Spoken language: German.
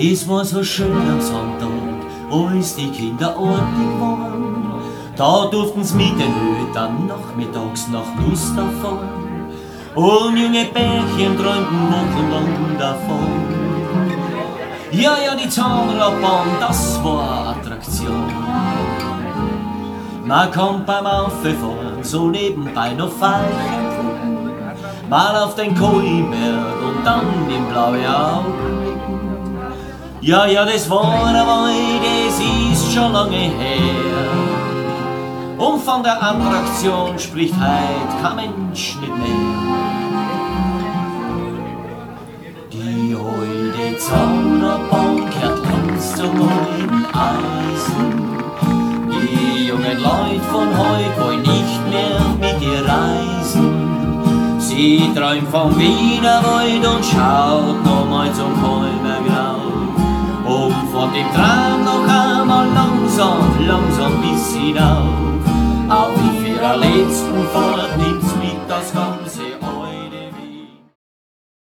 Es war so schön am Sonntag, als die Kinder artig waren. Da durften sie mit den Eltern nachmittags nach Muster fahren. Und junge Bärchen träumten wochenlang davon. Ja, die Zahnradbahn, das war Attraktion. Man kommt beim Auffahren so nebenbei noch feiern. Mal auf den Koiberg und dann im Blauau. Ja, das war einmal, das ist schon lange her. Und von der Attraktion spricht heut kein Mensch nicht mehr. Die alte Zahnradbahn kehrt langsam in Eisen. Die jungen Leute von heut wollen nicht mehr mit ihr reisen. Sie träumt vom Wienerwald und schaut nochmal zum Kolmergrau. Und von dem Traum noch einmal langsam bis hinauf. Auf ihrer letzten